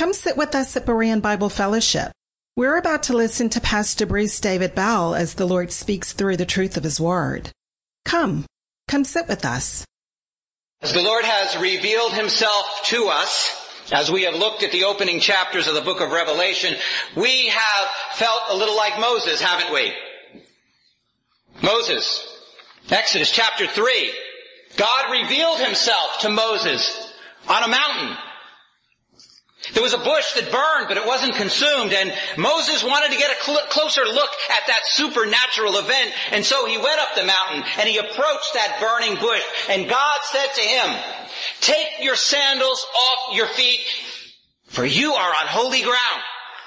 Come sit with us at Berean Bible Fellowship. We're about to listen to Pastor Bruce David Bell as the Lord speaks through the truth of His Word. Come sit with us. As the Lord has revealed Himself to us, as we have looked at the opening chapters of the book of Revelation, we have felt a little like Moses, haven't we? Moses, Exodus chapter 3. God revealed Himself to Moses on a mountain. There was a bush that burned, but it wasn't consumed, and Moses wanted to get a closer look at that supernatural event, and so he went up the mountain, and he approached that burning bush, and God said to him, "Take your sandals off your feet, for you are on holy ground."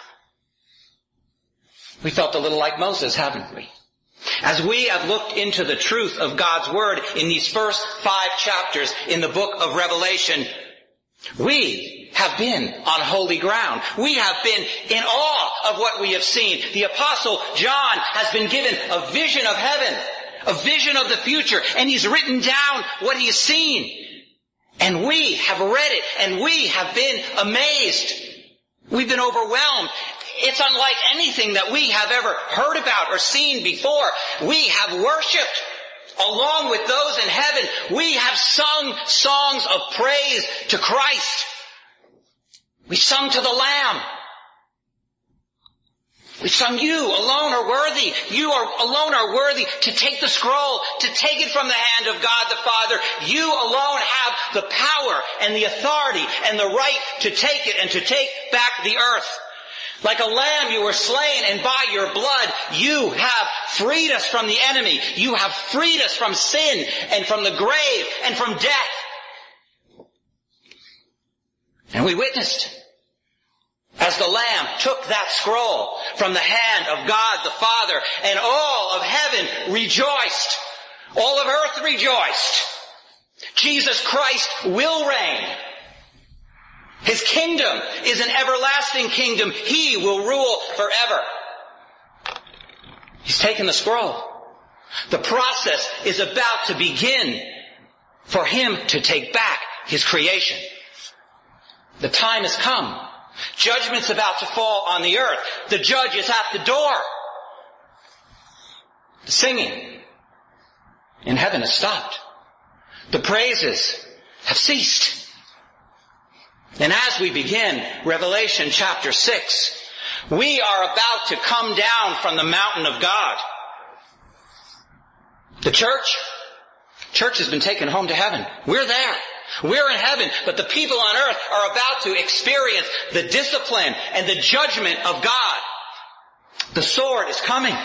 We felt a little like Moses, haven't we? As we have looked into the truth of God's Word in these first 5 chapters in the book of Revelation, we have been on holy ground. We have been in awe of what we have seen. The Apostle John has been given a vision of heaven, a vision of the future, and he's written down what he has seen. And we have read it, and we have been amazed. We've been overwhelmed. It's unlike anything that we have ever heard about or seen before. We have worshipped along with those in heaven. We have sung songs of praise to Christ. We sung to the Lamb. We sung, "You alone are worthy. You alone are worthy to take the scroll, to take it from the hand of God the Father. You alone have the power and the authority and the right to take it and to take back the earth. Like a lamb you were slain, and by your blood you have freed us from the enemy. You have freed us from sin and from the grave and from death." And we witnessed as the Lamb took that scroll from the hand of God the Father, and all of heaven rejoiced. All of earth rejoiced. Jesus Christ will reign. His kingdom is an everlasting kingdom. He will rule forever. He's taken the scroll. The process is about to begin for Him to take back His creation. The time has come. Judgment's about to fall on the earth. The judge is at the door. The singing in heaven has stopped. The praises have ceased. And as we begin Revelation chapter 6, we are about to come down from the mountain of God. The church has been taken home to heaven. We're there. We're in heaven, but the people on earth are about to experience the discipline and the judgment of God. The sword is coming.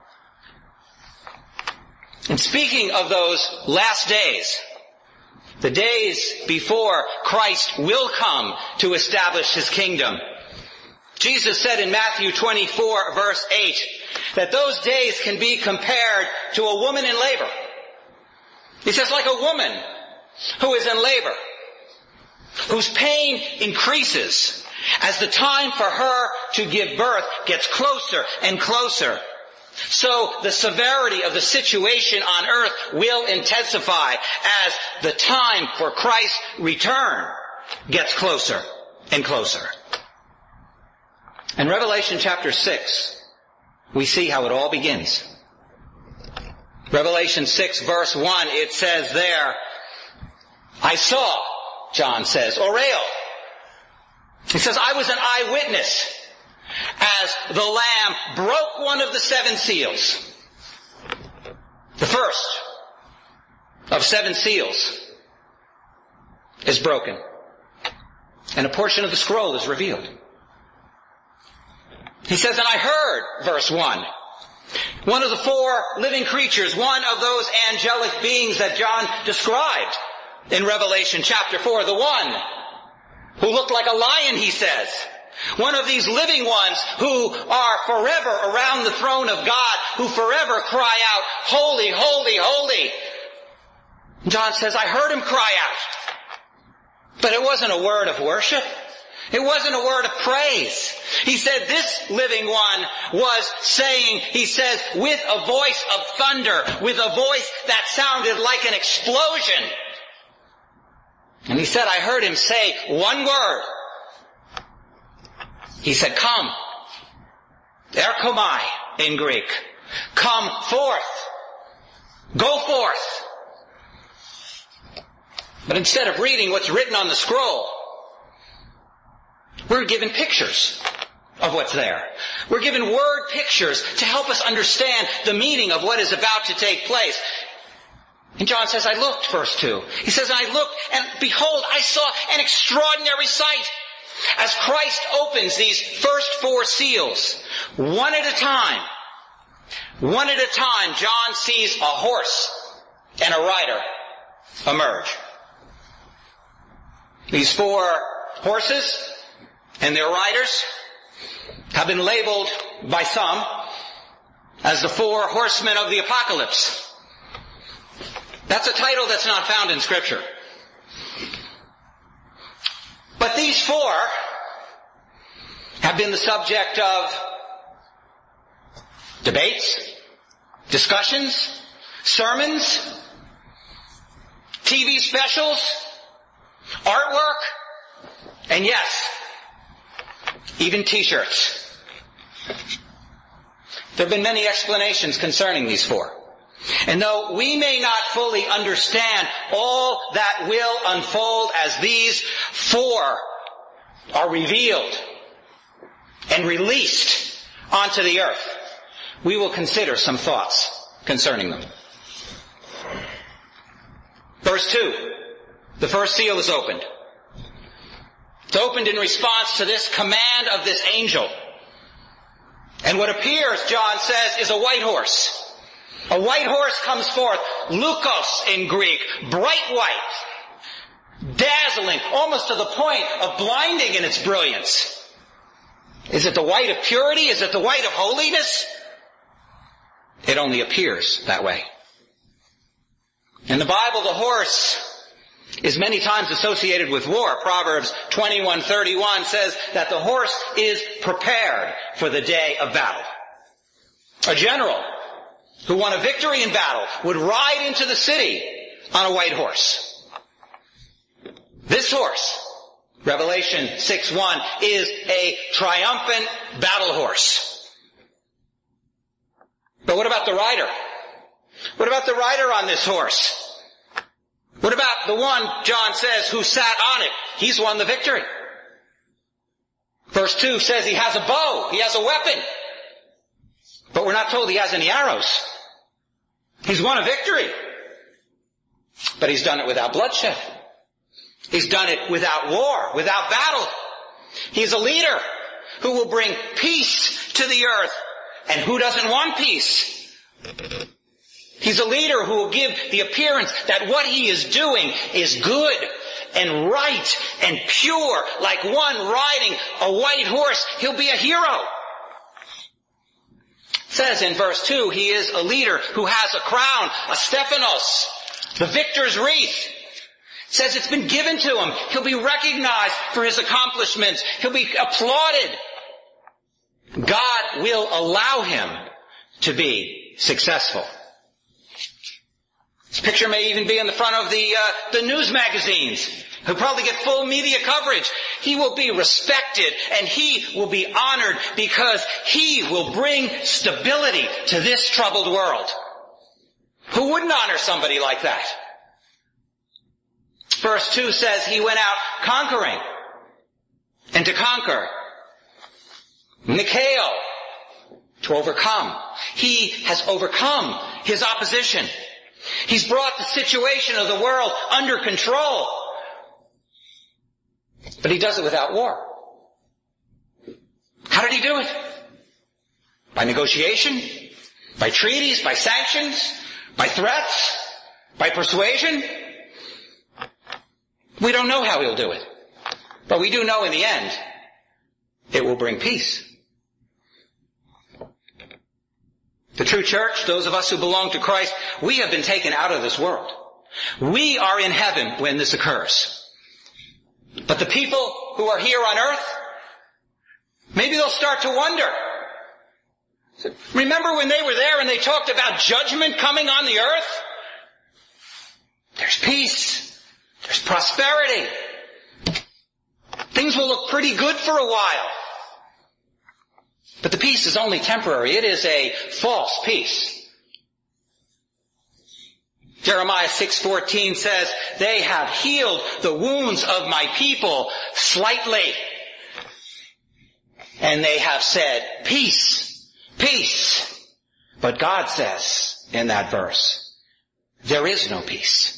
And speaking of those last days, the days before Christ will come to establish His kingdom, Jesus said in Matthew 24 verse 8 that those days can be compared to a woman in labor. He says, like a woman who is in labor, whose pain increases as the time for her to give birth gets closer and closer. So the severity of the situation on earth will intensify as the time for Christ's return gets closer and closer. In Revelation chapter 6, we see how it all begins. Revelation 6 verse 1, it says there, "I saw," John says, Orael. He says, "I was an eyewitness as the Lamb broke one of the 7 seals. The first of 7 seals is broken, and a portion of the scroll is revealed." He says, "And I heard," verse 1, "one of the 4 living creatures," one of those angelic beings that John described in Revelation chapter 4, the one who looked like a lion, he says. One of these living ones who are forever around the throne of God, who forever cry out, "Holy, holy, holy." John says, I heard him cry out. But it wasn't a word of worship. It wasn't a word of praise. He said this living one was saying, he says, with a voice of thunder, with a voice that sounded like an explosion. And he said, I heard him say one word. He said, come. Erkomai in Greek. Come forth. Go forth. But instead of reading what's written on the scroll, we're given pictures of what's there. We're given word pictures to help us understand the meaning of what is about to take place. And John says, I looked, verse 2. He says, I looked, and behold, I saw an extraordinary sight. As Christ opens these first 4 seals, one at a time, John sees a horse and a rider emerge. These 4 horses and their riders have been labeled by some as the 4 horsemen of the apocalypse. That's a title that's not found in Scripture. But these 4 have been the subject of debates, discussions, sermons, TV specials, artwork, and yes, even t-shirts. There have been many explanations concerning these 4. And though we may not fully understand all that will unfold as these 4 are revealed and released onto the earth, we will consider some thoughts concerning them. Verse 2, the first seal is opened. It's opened in response to this command of this angel. And what appears, John says, is a white horse. A white horse comes forth, lukos in Greek, bright white, dazzling, almost to the point of blinding in its brilliance. Is it the white of purity? Is it the white of holiness? It only appears that way. In the Bible, the horse is many times associated with war. Proverbs 21:31 says that the horse is prepared for the day of battle. A general who won a victory in battle would ride into the city on a white horse. This horse, Revelation 6:1, is a triumphant battle horse. But what about the rider? What about the rider on this horse? What about the one, John says, who sat on it? He's won the victory. Verse 2 says he has a bow. He has a weapon. But we're not told he has any arrows. He's won a victory. But he's done it without bloodshed. He's done it without war, without battle. He's a leader who will bring peace to the earth. And who doesn't want peace? He's a leader who will give the appearance that what he is doing is good and right and pure. Like one riding a white horse, he'll be a hero. It says in verse 2, he is a leader who has a crown, a Stephanos, the victor's wreath. It says it's been given to him. He'll be recognized for his accomplishments. He'll be applauded. God will allow him to be successful. This picture may even be in the front of the news magazines, who probably get full media coverage. He will be respected and he will be honored because he will bring stability to this troubled world. Who wouldn't honor somebody like that? Verse 2 says he went out conquering. And to conquer, Nikeo, to overcome. He has overcome his opposition. He's brought the situation of the world under control. But he does it without war. How did he do it? By negotiation? By treaties? By sanctions? By threats? By persuasion? We don't know how he'll do it. But we do know in the end, it will bring peace. The true church, those of us who belong to Christ, we have been taken out of this world. We are in heaven when this occurs. But the people who are here on earth, maybe they'll start to wonder. Remember when they were there and they talked about judgment coming on the earth? There's peace. There's prosperity. Things will look pretty good for a while. But the peace is only temporary. It is a false peace. Jeremiah 6:14 says, they have healed the wounds of my people slightly. And they have said, peace, peace. But God says in that verse, there is no peace.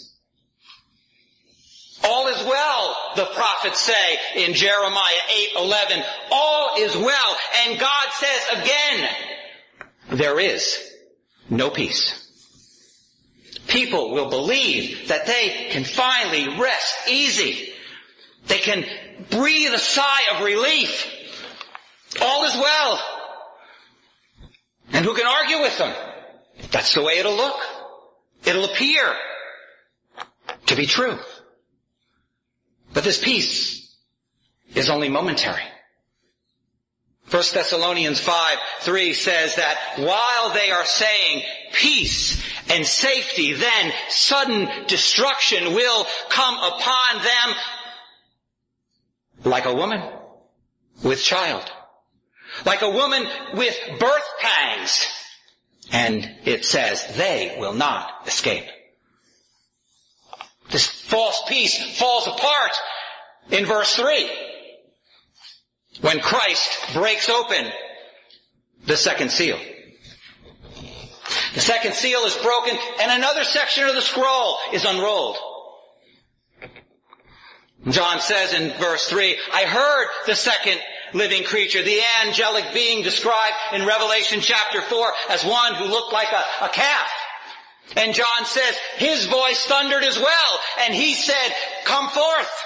All is well, the prophets say in Jeremiah 8:11. All is well. And God says again, there is no peace. People will believe that they can finally rest easy. They can breathe a sigh of relief. All is well. And who can argue with them? That's the way it'll look. It'll appear to be true. But this peace is only momentary. 1 Thessalonians 5:3 says that while they are saying peace and safety, then sudden destruction will come upon them like a woman with child, like a woman with birth pangs. And it says they will not escape. This false peace falls apart in verse 3 when Christ breaks open the second seal. The second seal is broken and another section of the scroll is unrolled. John says in verse 3, I heard the second living creature, the angelic being described in Revelation chapter 4 as one who looked like a calf. And John says, his voice thundered as well, and he said, come forth.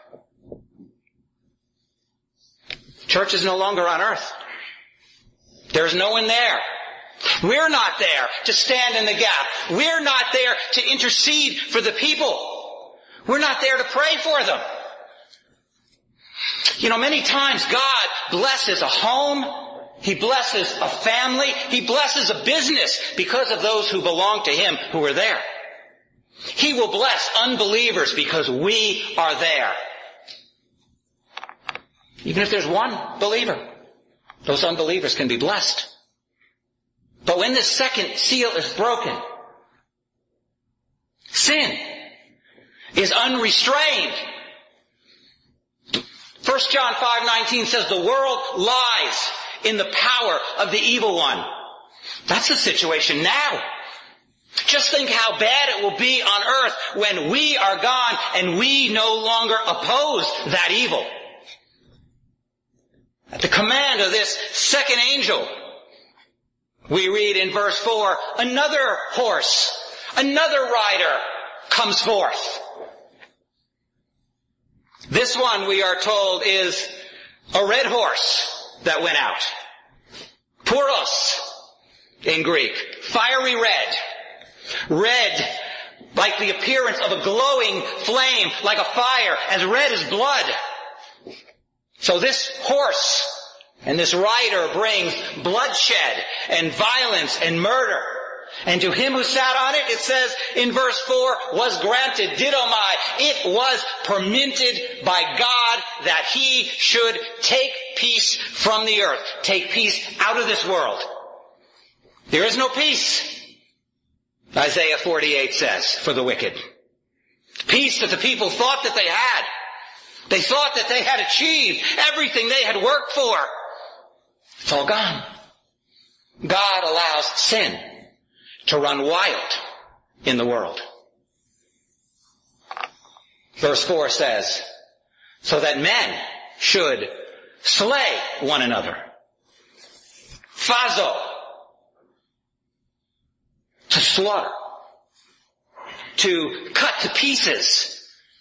Church is no longer on earth. There's no one there. We're not there to stand in the gap. We're not there to intercede for the people. We're not there to pray for them. You know, many times God blesses a home. He blesses a family. He blesses a business because of those who belong to Him who are there. He will bless unbelievers because we are there. Even if there's one believer, those unbelievers can be blessed. But when this second seal is broken, sin is unrestrained. 1 John 5:19 says the world lies in the power of the evil one. That's the situation now. Just think how bad it will be on earth when we are gone and we no longer oppose that evil. At the command of this second angel, we read in verse 4, another horse, another rider comes forth. This one, we are told, is a red horse that went out. Puros in Greek. Fiery red. Red like the appearance of a glowing flame, like a fire, as red as blood. So this horse and this rider brings bloodshed and violence and murder. And to him who sat on it, it says in verse 4, was granted, didomai, it was permitted by God that He should take peace from the earth, take peace out of this world. There is no peace, Isaiah 48 says, for the wicked. Peace that the people thought that they had. They thought that they had achieved everything they had worked for. It's all gone. God allows sin to run wild in the world. Verse 4 says, so that men should slay one another. Phazo, to slaughter, to cut to pieces,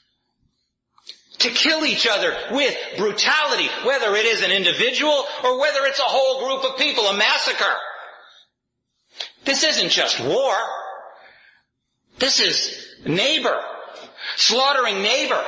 to kill each other with brutality, whether it is an individual or whether it's a whole group of people, a massacre. This isn't just war. This is neighbor, slaughtering neighbor.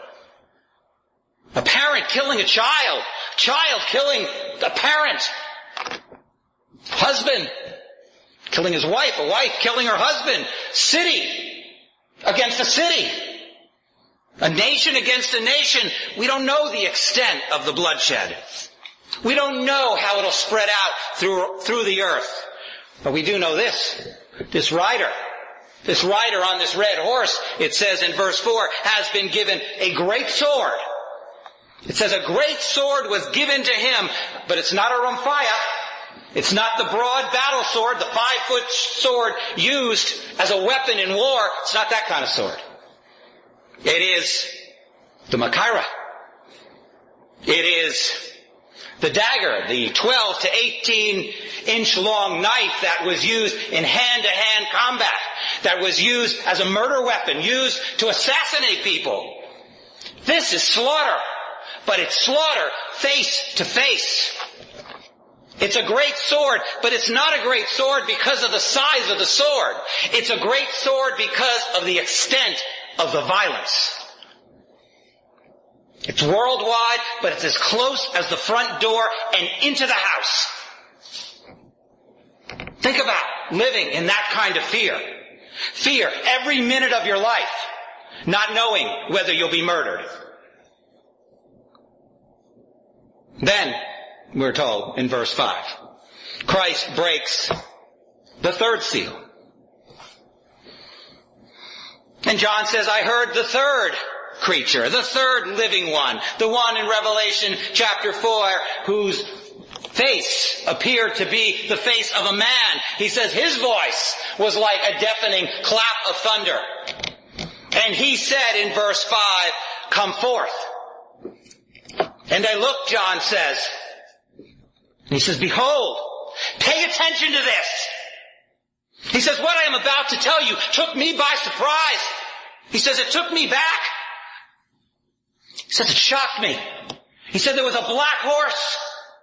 A parent killing a child killing a parent. Husband killing his wife, a wife killing her husband. City against a city. A nation against a nation. We don't know the extent of the bloodshed. We don't know how it'll spread out through the earth. But we do know this. This rider on this red horse, it says in verse 4, has been given a great sword. It says a great sword was given to him, but it's not a Ramphaya. It's not the broad battle sword, the 5-foot sword used as a weapon in war. It's not that kind of sword. It is the Machaira. It is the dagger, the 12 to 18 inch long knife that was used in hand-to-hand combat, that was used as a murder weapon, used to assassinate people. This is slaughter, but it's slaughter face to face. It's a great sword, but it's not a great sword because of the size of the sword. It's a great sword because of the extent of the violence. It's worldwide, but it's as close as the front door and into the house. Think about living in that kind of fear. Fear every minute of your life, not knowing whether you'll be murdered. Then, we're told in verse 5, Christ breaks the third seal. And John says, I heard the third creature, the third living one, the one in Revelation chapter 4 whose face appeared to be the face of a man. He says his voice was like a deafening clap of thunder. And he said in verse 5, come forth. And I looked, John says, and he says, behold, pay attention to this. He says, what I am about to tell you took me by surprise. He says, it took me back. He says, it shocked me. He said there was a black horse.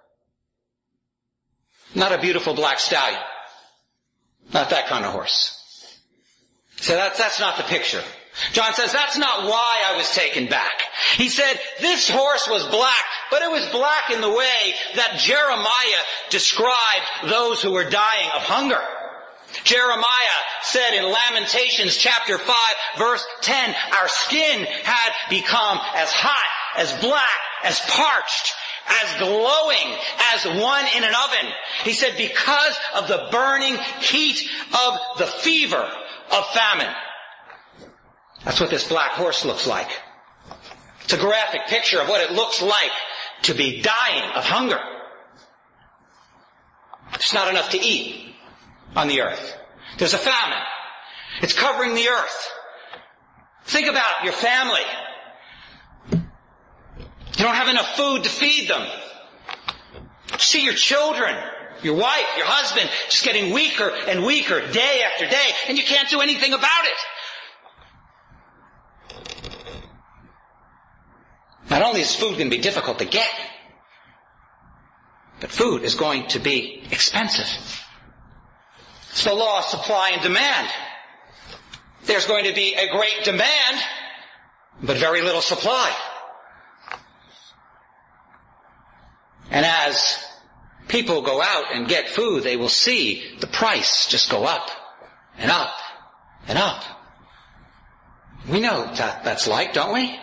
Not a beautiful black stallion. Not that kind of horse. So that's not the picture. John says, that's not why I was taken back. He said, this horse was black, but it was black in the way that Jeremiah described those who were dying of hunger. Jeremiah said in Lamentations chapter 5 verse 10, our skin had become as hot, as black, as parched, as glowing as one in an oven. He said because of the burning heat of the fever of famine. That's what this black horse looks like. It's a graphic picture of what it looks like to be dying of hunger. There's not enough to eat on the earth. There's a famine. It's covering the earth. Think about your family. You don't have enough food to feed them. See your children, your wife, your husband just getting weaker and weaker day after day, and you can't do anything about it. Not only is food going to be difficult to get, but food is going to be expensive. It's the law of supply and demand. There's going to be a great demand, but very little supply. And as people go out and get food, they will see the price just go up and up and up. We know what that's like, don't we?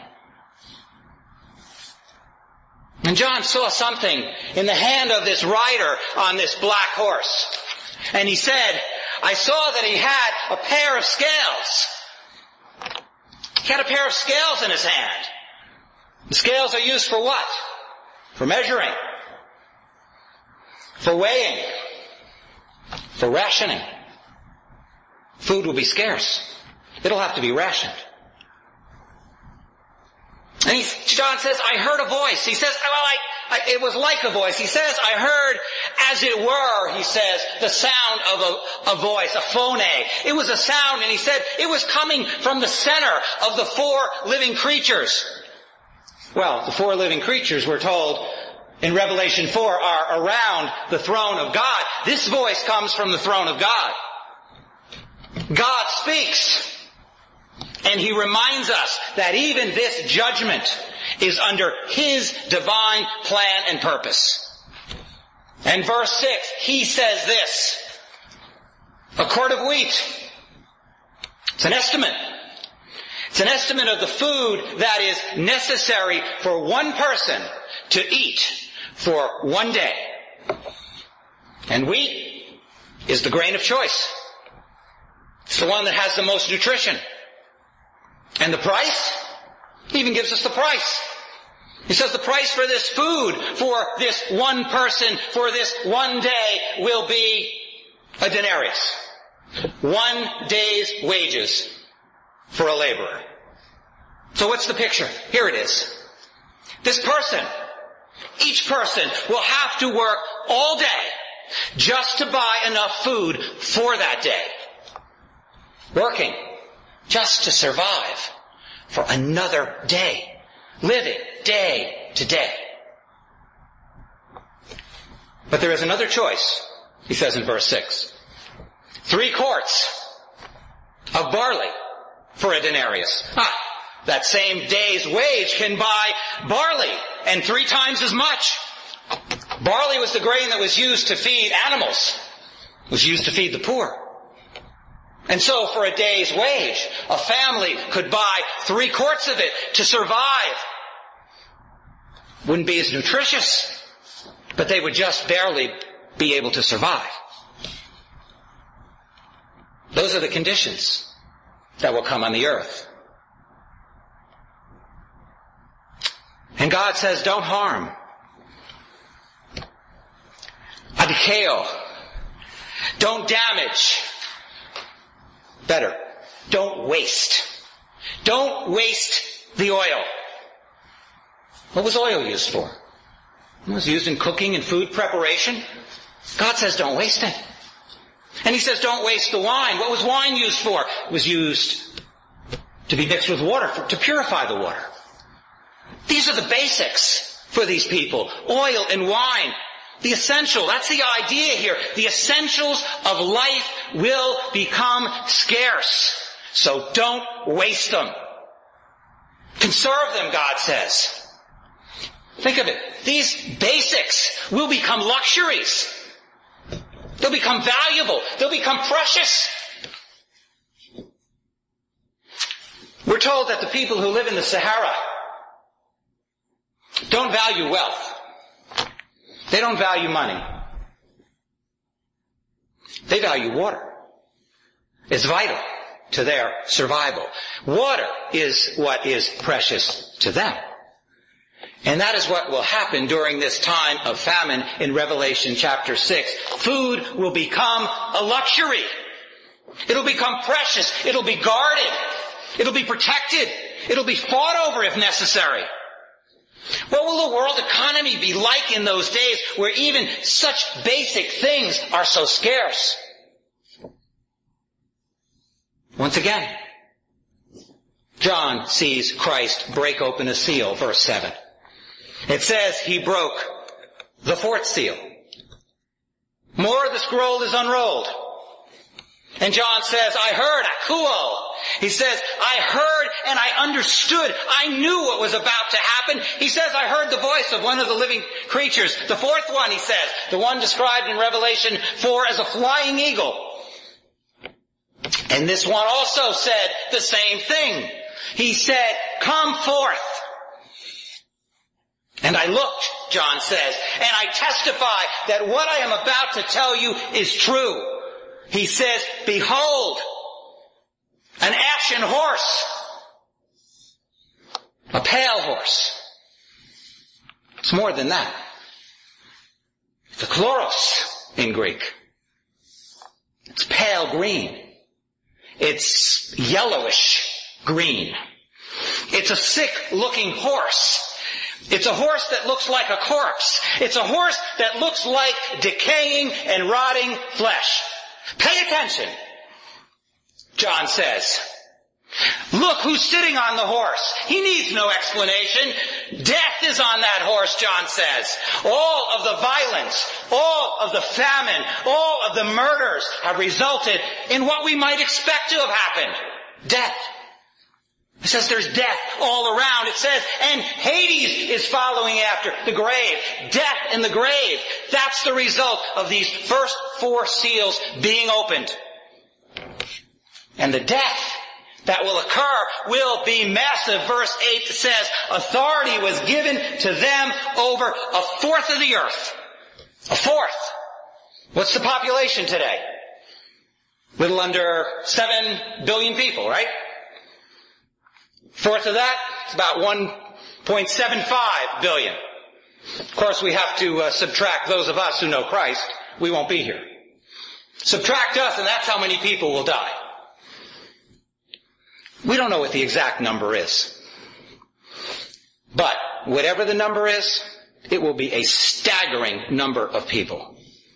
And John saw something in the hand of this rider on this black horse. And he said, I saw that he had a pair of scales. He had a pair of scales in his hand. The scales are used for what? For measuring. For weighing. For rationing. Food will be scarce. It'll have to be rationed. And John says, I heard a voice. He says, well, it was like a voice. He says, I heard, as it were, he says, the sound of a voice, a phone. It was a sound, and he said, it was coming from the center of the four living creatures. Well, the four living creatures, we're told, in Revelation 4, are around the throne of God. This voice comes from the throne of God. God speaks. And he reminds us that even this judgment is under his divine plan and purpose. And verse 6, he says this, a quart of wheat. It's an estimate. It's an estimate of the food that is necessary for one person to eat for one day. And wheat is the grain of choice. It's the one that has the most nutrition. And the price? He even gives us the price. He says the price for this food, for this one person, for this one day will be a denarius. 1 day's wages for a laborer. So what's the picture? Here it is. This person, each person will have to work all day just to buy enough food for that day. Working just to survive for another day. Living day to day. But there is another choice, he says in verse 6. 3 quarts of barley for a denarius. That same day's wage can buy barley and 3 times as much. Barley was the grain that was used to feed animals. It was used to feed the poor. And so for a day's wage, a family could buy 3 quarts of it to survive. Wouldn't be as nutritious, but they would just barely be able to survive. Those are the conditions that will come on the earth. And God says, don't harm. Adikeo. Don't damage. Better, don't waste. Don't waste the oil. What was oil used for? It was used in cooking and food preparation. God says don't waste it. And he says don't waste the wine. What was wine used for? It was used to be mixed with water, to purify the water. These are the basics for these people. Oil and wine. The essential, that's the idea here. The essentials of life will become scarce. So don't waste them. Conserve them, God says. Think of it. These basics will become luxuries. They'll become valuable. They'll become precious. We're told that the people who live in the Sahara don't value wealth. They don't value money. They value water. It's vital to their survival. Water is what is precious to them. And that is what will happen during this time of famine in Revelation chapter 6. Food will become a luxury. It'll become precious. It'll be guarded. It'll be protected. It'll be fought over if necessary. What will the world economy be like in those days where even such basic things are so scarce? Once again, John sees Christ break open a seal, verse 7. It says he broke the 4th seal. More of the scroll is unrolled. And John says, I heard, akuo. He says, I heard and I understood. I knew what was about to happen. He says, I heard the voice of one of the living creatures. The 4th one, he says, the one described in Revelation 4 as a flying eagle. And this one also said the same thing. He said, come forth. And I looked, John says, and I testify that what I am about to tell you is true. He says, behold, an ashen horse, a pale horse. It's more than that. It's a chloros in Greek. It's pale green. It's yellowish green. It's a sick-looking horse. It's a horse that looks like a corpse. It's a horse that looks like decaying and rotting flesh. Pay attention, John says. Look who's sitting on the horse. He needs no explanation. Death is on that horse, John says. All of the violence, all of the famine, all of the murders have resulted in what we might expect to have happened. Death. It says there's death all around. It says, and Hades is following after the grave. Death in the grave. That's the result of these first 4 seals being opened. And the death that will occur will be massive. Verse 8 says, authority was given to them over a fourth of the earth. A fourth. What's the population today? Little under 7 billion people, right? Fourth of that, it's about 1.75 billion. Of course, we have to subtract those of us who know Christ. We won't be here. Subtract us, and that's how many people will die. We don't know what the exact number is. But whatever the number is, it will be a staggering number of people.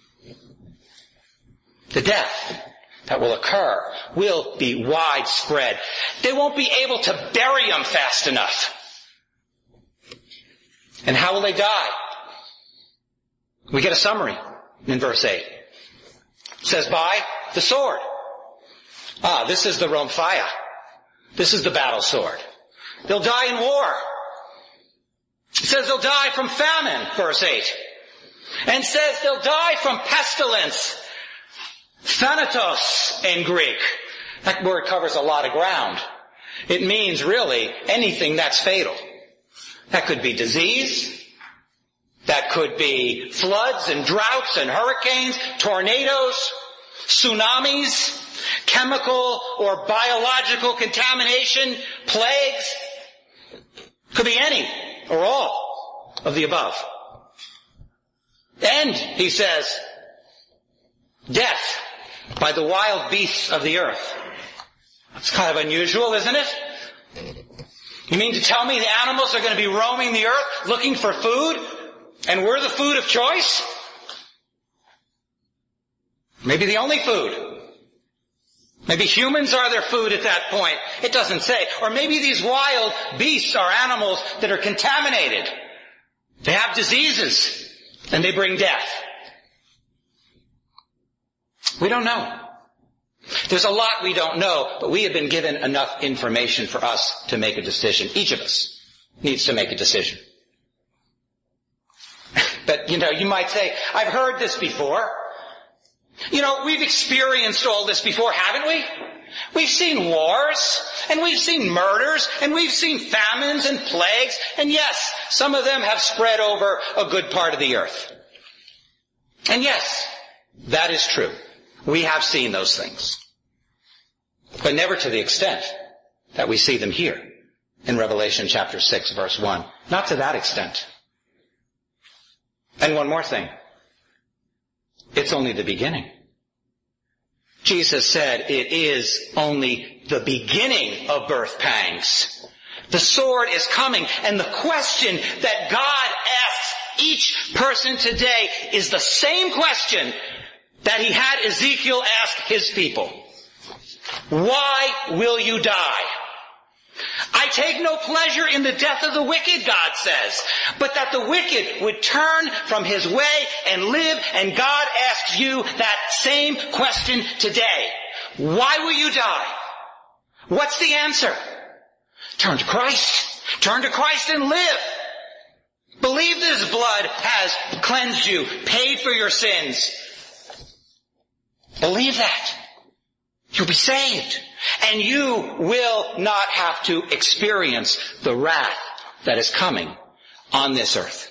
The death that will occur will be widespread. They won't be able to bury them fast enough. And how will they die? We get a summary in verse 8. It says, by the sword. This is the Rhomphaia. This is the battle sword. They'll die in war. It says they'll die from famine, verse 8. And says they'll die from pestilence. Thanatos in Greek. That word covers a lot of ground. It means really anything that's fatal. That could be disease. That could be floods and droughts and hurricanes, tornadoes, tsunamis, chemical or biological contamination, plagues. Could be any or all of the above. And, he says, death by the wild beasts of the earth. That's kind of unusual, isn't it? You mean to tell me the animals are going to be roaming the earth looking for food? And we're the food of choice? Maybe the only food. Maybe humans are their food at that point. It doesn't say. Or maybe these wild beasts are animals that are contaminated. They have diseases and they bring death. We don't know. There's a lot we don't know, but we have been given enough information for us to make a decision. Each of us needs to make a decision. But, you might say, I've heard this before. We've experienced all this before, haven't we? We've seen wars, and we've seen murders, and we've seen famines and plagues, and yes, some of them have spread over a good part of the earth. And yes, that is true. We have seen those things. But never to the extent that we see them here in Revelation chapter 6, verse 1. Not to that extent. And one more thing. It's only the beginning. Jesus said it is only the beginning of birth pangs. The sword is coming, and the question that God asks each person today is the same question that he had Ezekiel ask his people. Why will you die? I take no pleasure in the death of the wicked, God says, but that the wicked would turn from his way and live, and God asks you that same question today. Why will you die? What's the answer? Turn to Christ. Turn to Christ and live. Believe that his blood has cleansed you, paid for your sins. Believe that. You'll be saved. And you will not have to experience the wrath that is coming on this earth.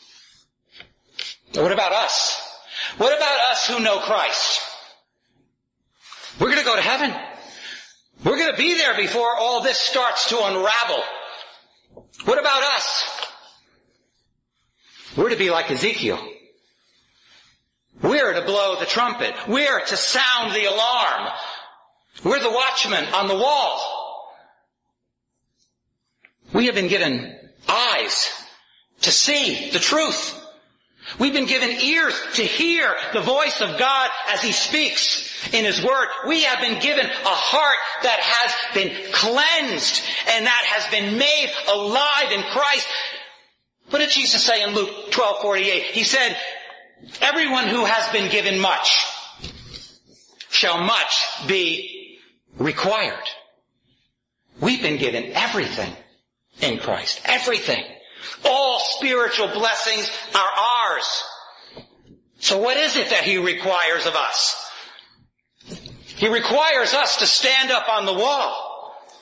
What about us? What about us who know Christ? We're going to go to heaven. We're going to be there before all this starts to unravel. What about us? We're to be like Ezekiel. We're to blow the trumpet. We're to sound the alarm. We're the watchmen on the wall. We have been given eyes to see the truth. We've been given ears to hear the voice of God as he speaks in his word. We have been given a heart that has been cleansed and that has been made alive in Christ. What did Jesus say in Luke 12:48? He said, everyone who has been given much shall much be required. We've been given everything in Christ. Everything. All spiritual blessings are ours. So what is it that he requires of us? He requires us to stand up on the wall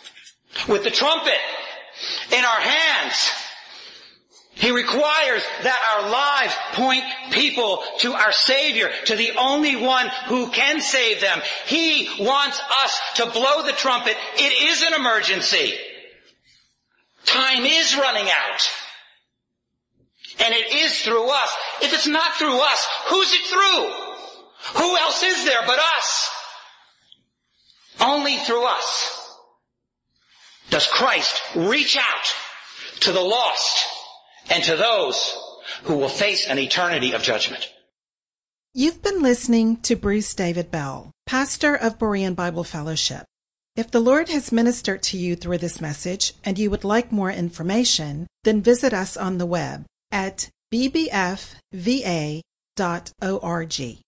with the trumpet in our hands. He requires that our lives point people to our Savior, to the only one who can save them. He wants us to blow the trumpet. It is an emergency. Time is running out. And it is through us. If it's not through us, who's it through? Who else is there but us? Only through us does Christ reach out to the lost and to those who will face an eternity of judgment. You've been listening to Bruce David Bell, pastor of Berean Bible Fellowship. If the Lord has ministered to you through this message and you would like more information, then visit us on the web at bbfva.org.